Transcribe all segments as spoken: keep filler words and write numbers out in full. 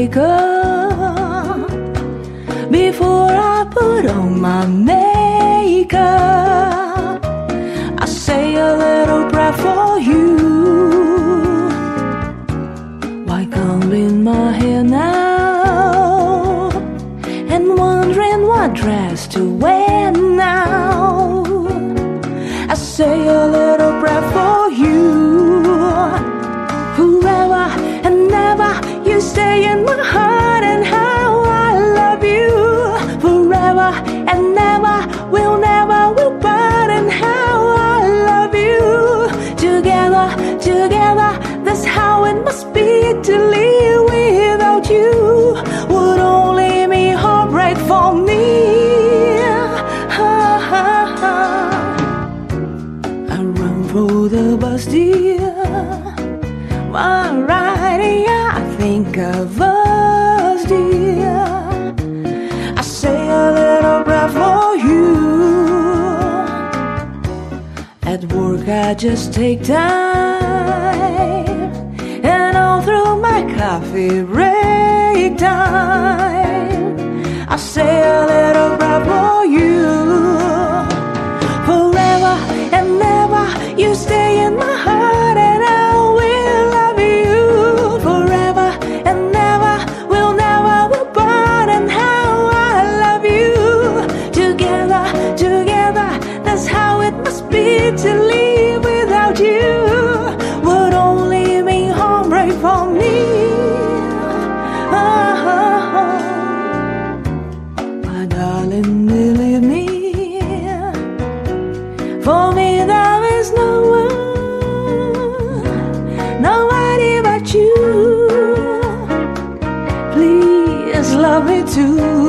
wake up, before I put on my makeup, I say a little prayer for you. Why combing my hair now and wondering what dress to wear now? I say a little prayer for you. Forever and ever you stay in my heart, and how I love you. Forever and ever, we'll never will part, and how I love you. Together, together, that's how it must be to live without you. Would only mean heartbreak for me. I run for the bus, dear. My riding, yeah, I think of us, dear. I say a little prayer for you. At work I just take time, and all through my coffee break time, I say a little prayer for you. Forever and ever you stay in my heart, and I will love you. Forever and never, we'll never will part, and how I love you. Together, together, that's how it must be to live without you. Would only mean heartbreak for me. Oh, oh, oh. My darling, believe me, for me there is no one, nobody but you. Please love me too.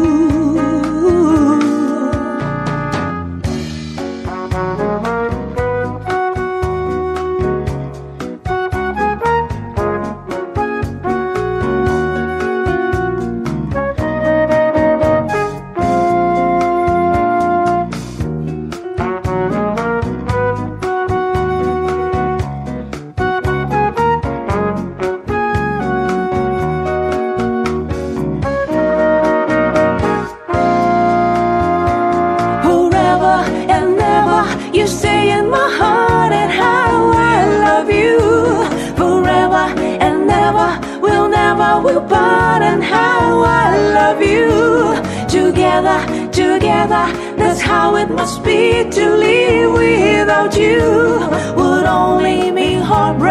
And never you stay in my heart, and how I love you. Forever and never, we'll never will part, and how I love you. Together, together, that's how it must be to live without you. Would only mean heartbreak